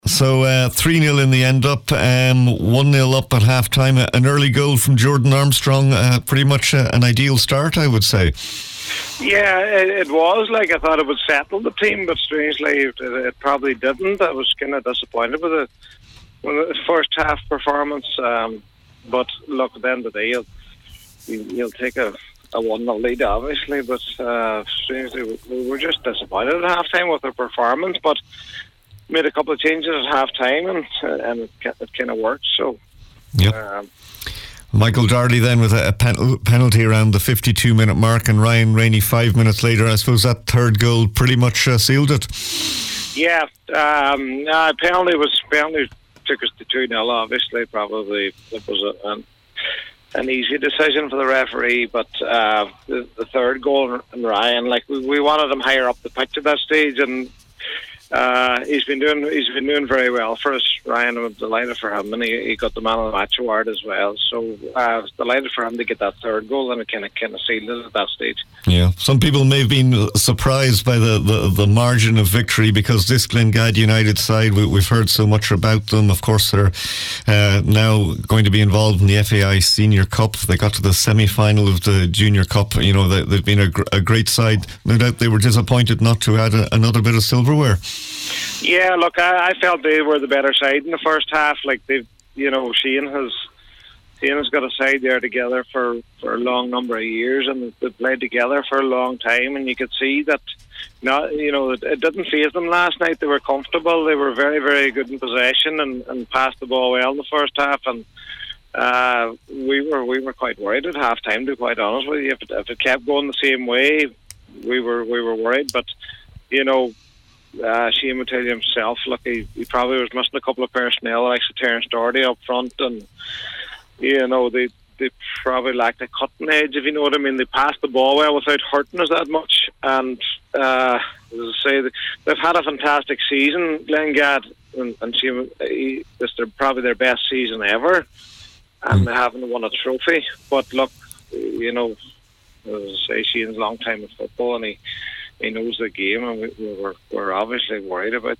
So 3-0 in the end up, 1-0 up at half-time. An early goal from Jordan Armstrong, pretty much an ideal start, I would say. Yeah, it was. I thought it would settle the team, but strangely it probably didn't. I was kind of disappointed with the first half performance. But look, at the end of the day, you'll take a 1-0 lead, obviously, but strangely we were just disappointed at half-time with their performance, but made a couple of changes at half-time and it kind of worked. So, yep. Michael Darley then with a penalty around the 52-minute mark, and Ryan Rainey 5 minutes later. I suppose that third goal pretty much sealed it. Yeah, penalty took us to 2-0. Obviously, probably it was an easy decision for the referee, but the third goal and Ryan, we wanted him higher up the pitch at that stage, and he's been doing very well for us. Ryan, I'm delighted for him, and he got the man of the match award as well. So I was delighted for him to get that third goal, and it kind of sealed it at that stage. Yeah, some people may have been surprised by the margin of victory, because this Glengad United side, we've heard so much about them. Of course, they're now going to be involved in the FAI Senior Cup. They got to the semi-final of the Junior Cup. You know, they've been a great side. No doubt they were disappointed not to add another bit of silverware. Yeah, look, I felt they were the better side in the first half. Shane has got a side there together for a long number of years, and they've played together for a long time, and you could see that it didn't faze them last night. They were comfortable. They were very, very good in possession and passed the ball well in the first half, and we were quite worried at half time, to be quite honest with you. If it kept going the same way, we were worried, but Shane would tell you himself, look, he probably was missing a couple of personnel, like Terence Doherty up front, and they probably lacked a cutting edge, if you know what I mean. They passed the ball well without hurting us that much, and as I say, they've had a fantastic season, Glengad, and Shane, this is probably their best season ever, and they haven't won a trophy. But look, as I say, Shane's a long time in football, and he knows the game, and we're obviously worried about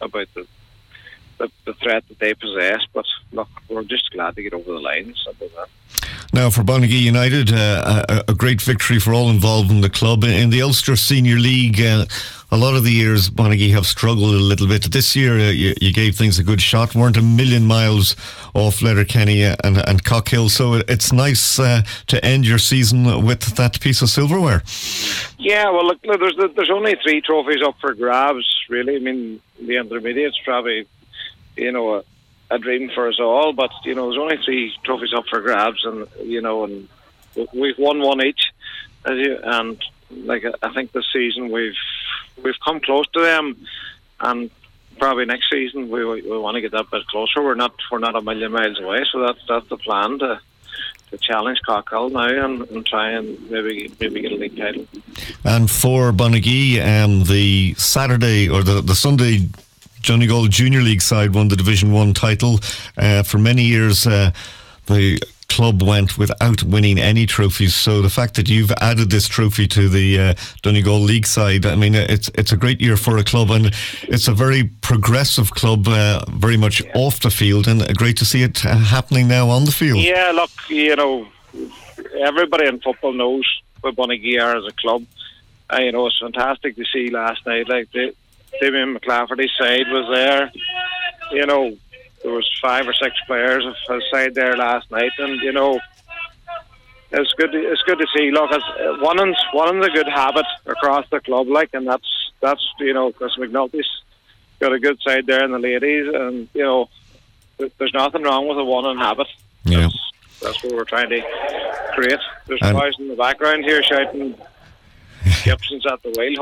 the threat that they possess. But look, we're just glad to get over the line. Simple as that. Now, for Bonagee United, a great victory for all involved in the club. In the Ulster Senior League, a lot of the years Bonagee have struggled a little bit. This year, you gave things a good shot. Weren't a million miles off Letterkenny and Cockhill, so it's nice to end your season with that piece of silverware. Yeah, well, look, there's only 3 trophies up for grabs, really. I mean, the intermediate's probably, a dream for us all, but there's only 3 trophies up for grabs, and and we've won one each, and I think this season we've come close to them, and probably next season we want to get that bit closer. We're not a million miles away, so that's the plan, to challenge Cockhill now and try and maybe get a league title. And for Bonagee, the Saturday or the Sunday Donegal Junior League side won the Division 1 title. For many years, the club went without winning any trophies. So the fact that you've added this trophy to the Donegal League side, I mean, it's a great year for a club, and it's a very progressive club, very much off the field, and great to see it happening now on the field. Yeah, look, everybody in football knows what Bonagee are as a club. It's fantastic to see last night, Damien McClafferty's side was there. There was 5 or 6 players of his side there last night, and it's good to see. Look, one's a good habit across the club, and that's Chris McNulty's got a good side there in the ladies, and there's nothing wrong with a one-on habit. Yeah, that's what we're trying to create. There's boys in the background here shouting Gibson's at the wheel.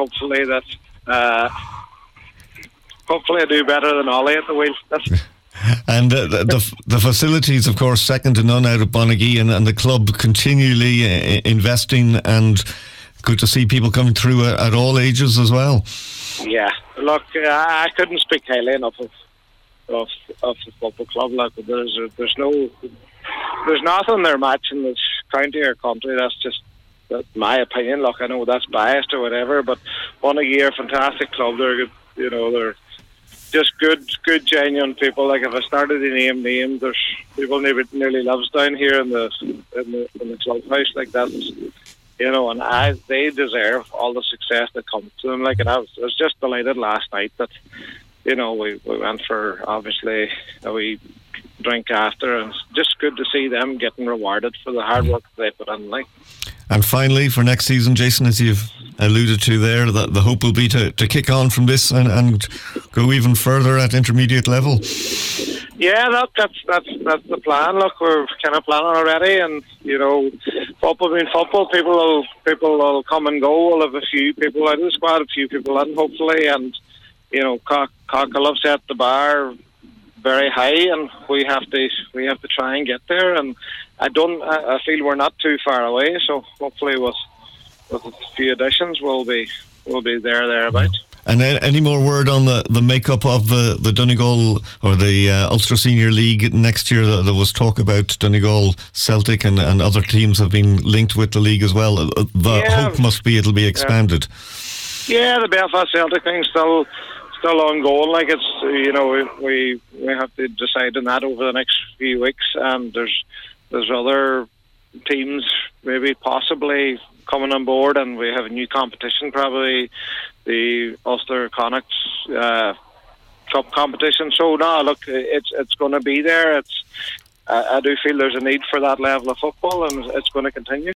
Hopefully I do better than Ollie at the wheel. And the facilities, of course, second to none out of Bonagee, and the club continually investing, and good to see people coming through at all ages as well. Yeah, look, I couldn't speak highly enough of the football club. There's nothing they're matching this county or country. That's my opinion. Look, I know that's biased or whatever, but Bonagee are a fantastic club. They're good, they're just good, genuine people. Like if I started to name names, there's people nearly lives down here in the clubhouse like that. You know, and they deserve all the success that comes to them. Like, and I was just delighted last night that, you know, we went for obviously a wee drink after, and it's just good to see them getting rewarded for the hard work they put in. Like. And finally, for next season, Jason, as you've alluded to there, the hope will be to kick on from this and go even further at intermediate level. Yeah, that's the plan. Look, we're kind of planning already, and you know, football being football, people will come and go. We'll have a few people out of the squad, a few people in, hopefully, and you know, Cock will have set the bar very high, and we have to try and get there. And I feel we're not too far away. So hopefully, with a few additions, we'll be thereabouts. And any more word on the makeup of the Donegal or the Ulster Senior League next year? There was talk about Donegal, Celtic and other teams have been linked with the league as well. Hope must be it'll be expanded. Yeah, the Belfast Celtic thing's still ongoing. Like, it's, you know, we have to decide on that over the next few weeks, and there's other teams maybe possibly coming on board, and we have a new competition, probably the Ulster Connachts Cup competition. So no, look, it's going to be there. I do feel there's a need for that level of football, and it's going to continue.